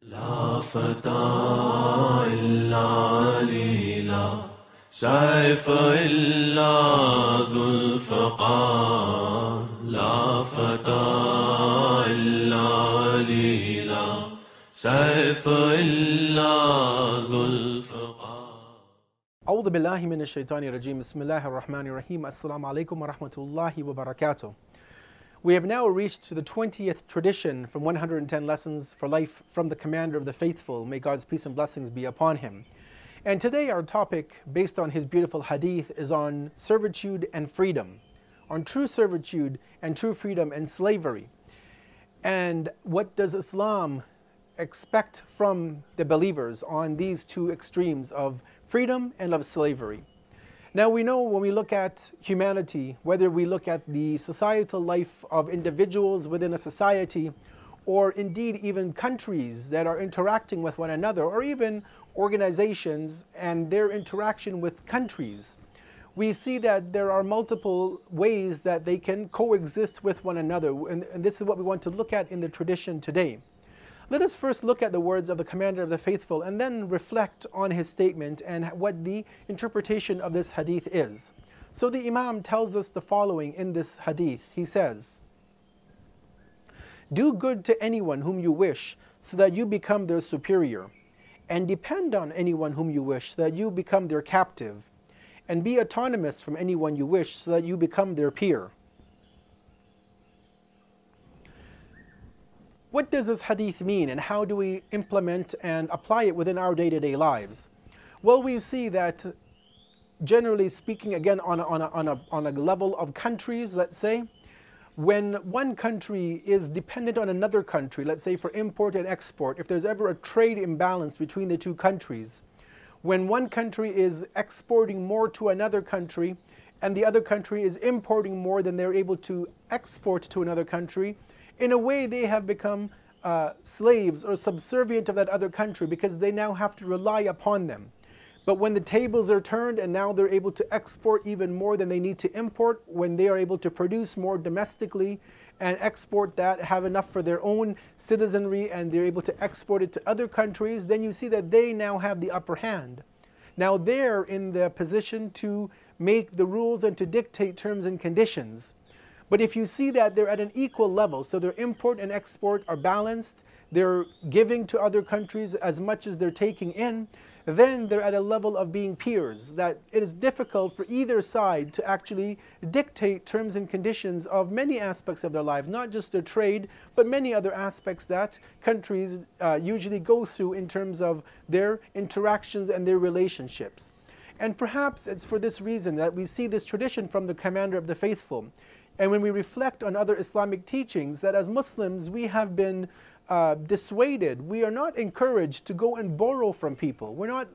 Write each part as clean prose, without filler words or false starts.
لا فتى إلا علي لا سيف إلا ذو الفقار لا فتى إلا علي لا سيف إلا ذو الفقار أعوذ بالله من الشيطان الرجيم بسم الله الرحمن الرحيم Assalamu alaikum wa rahmatullahi wa barakatuh. We have now reached the 20th tradition from 110 lessons for life from the Commander of the Faithful. May God's peace and blessings be upon him. And today our topic, based on his beautiful hadith, is on servitude and freedom, on true servitude and true freedom and slavery. And what does Islam expect from the believers on these two extremes of freedom and of slavery? Now we know when we look at humanity, whether we look at the societal life of individuals within a society, or indeed even countries that are interacting with one another, or even organizations and their interaction with countries, we see that there are multiple ways that they can coexist with one another. And this is what we want to look at in the tradition today. Let us first look at the words of the Commander of the Faithful and then reflect on his statement and what the interpretation of this hadith is. So the Imam tells us the following in this hadith. He says, "Do good to anyone whom you wish so that you become their superior, and depend on anyone whom you wish so that you become their captive, and be autonomous from anyone you wish so that you become their peer." What does this hadith mean, and how do we implement and apply it within our day-to-day lives? Well, we see that generally speaking, again on a level of countries, let's say, when one country is dependent on another country, let's say for import and export, if there's ever a trade imbalance between the two countries, when one country is exporting more to another country and the other country is importing more than they're able to export to another country, in a way they have become slaves or subservient of that other country because they now have to rely upon them. But when the tables are turned and now they're able to export even more than they need to import, when they are able to produce more domestically and export that, have enough for their own citizenry, and they're able to export it to other countries, then you see that they now have the upper hand. Now they're in the position to make the rules and to dictate terms and conditions. But if you see that they're at an equal level, so their import and export are balanced, they're giving to other countries as much as they're taking in, then they're at a level of being peers, that it is difficult for either side to actually dictate terms and conditions of many aspects of their lives, not just their trade, but many other aspects that countries usually go through in terms of their interactions and their relationships. And perhaps it's for this reason that we see this tradition from the Commander of the Faithful. And when we reflect on other Islamic teachings, that as Muslims we have been dissuaded, we are not encouraged to go and borrow from people. We're not.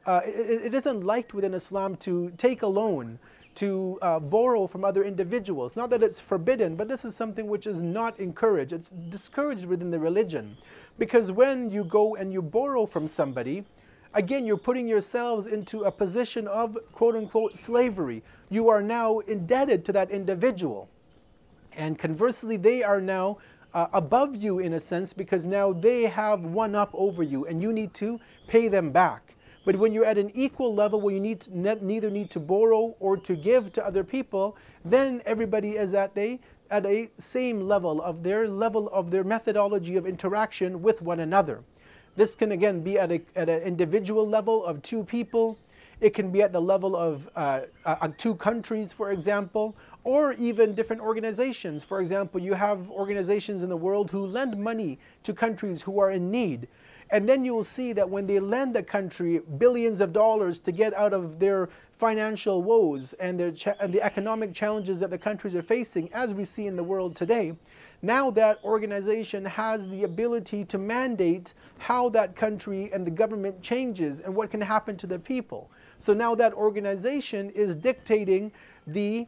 It isn't liked within Islam to take a loan, to borrow from other individuals. Not that it's forbidden, but this is something which is not encouraged. It's discouraged within the religion, because when you go and you borrow from somebody, again, you're putting yourselves into a position of quote-unquote slavery. You are now indebted to that individual. And conversely, they are now above you in a sense, because now they have one up over you and you need to pay them back. But when you're at an equal level where you neither need to borrow or to give to other people, then everybody is at a same level of their methodology of interaction with one another. This can again be at an individual level of two people. It can be at the level of two countries, for example, or even different organizations. For example, you have organizations in the world who lend money to countries who are in need. And then you will see that when they lend a country billions of dollars to get out of their financial woes and the economic challenges that the countries are facing, as we see in the world today, now that organization has the ability to mandate how that country and the government changes and what can happen to the people. So now that organization is dictating the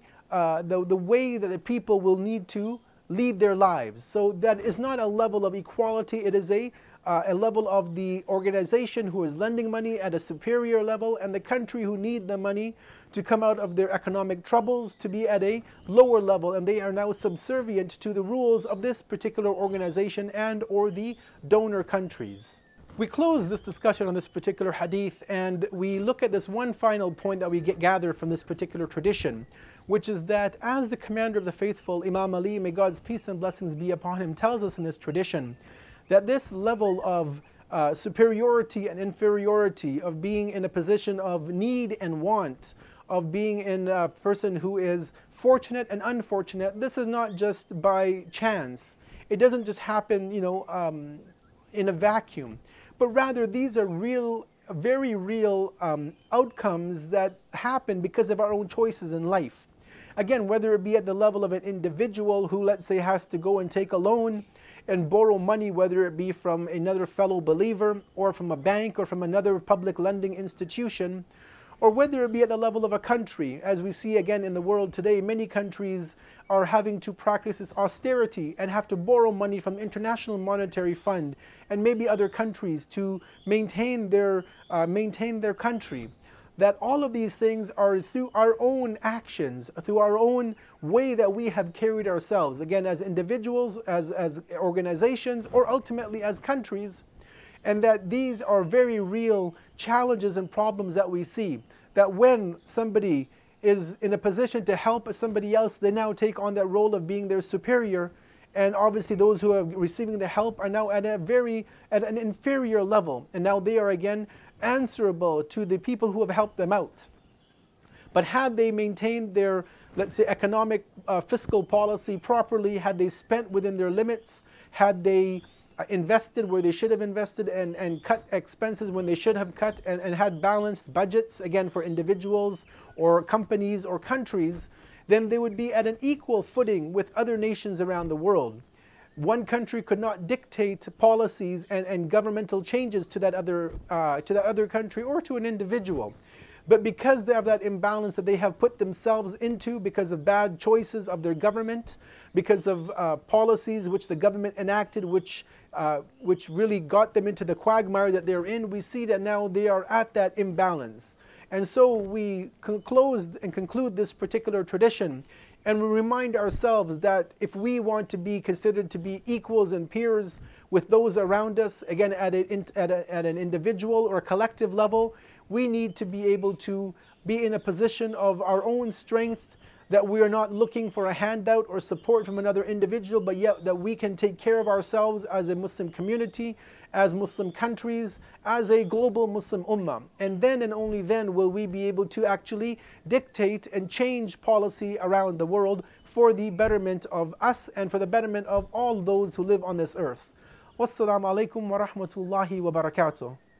way that the people will need to lead their lives. So that is not a level of equality, it is a level of the organization who is lending money at a superior level, and the country who need the money to come out of their economic troubles to be at a lower level, and they are now subservient to the rules of this particular organization and or the donor countries. We close this discussion on this particular hadith and we look at this one final point that we gather from this particular tradition, which is that as the commander of the faithful, Imam Ali, may God's peace and blessings be upon him, tells us in this tradition that this level of superiority and inferiority, of being in a position of need and want, of being in a person who is fortunate and unfortunate, this is not just by chance. It doesn't just happen, in a vacuum. But rather, these are real, very real outcomes that happen because of our own choices in life. Again, whether it be at the level of an individual who, let's say, has to go and take a loan and borrow money, whether it be from another fellow believer or from a bank or from another public lending institution, or whether it be at the level of a country. As we see again in the world today, many countries are having to practice this austerity and have to borrow money from the International Monetary Fund and maybe other countries to maintain their country. That all of these things are through our own actions, through our own way that we have carried ourselves, again as individuals, as organizations, or ultimately as countries. And that these are very real challenges and problems that we see. That when somebody is in a position to help somebody else, they now take on that role of being their superior. And obviously those who are receiving the help are now at an inferior level. And now they are again answerable to the people who have helped them out. But had they maintained their, let's say, economic fiscal policy properly, had they spent within their limits, had they invested where they should have invested and cut expenses when they should have cut, and had balanced budgets, again for individuals or companies or countries, then they would be at an equal footing with other nations around the world. One country could not dictate policies and governmental changes to that other country or to an individual. But because they have that imbalance that they have put themselves into because of bad choices of their government, because of policies which the government enacted, which really got them into the quagmire that they're in, we see that now they are at that imbalance. And so we conclude this particular tradition, and we remind ourselves that if we want to be considered to be equals and peers with those around us, again at an individual or collective level, we need to be able to be in a position of our own strength, that we are not looking for a handout or support from another individual, but yet that we can take care of ourselves as a Muslim community, as Muslim countries, as a global Muslim ummah. And then and only then will we be able to actually dictate and change policy around the world for the betterment of us and for the betterment of all those who live on this earth. Wassalamu alaikum wa rahmatullahi wa barakatuh.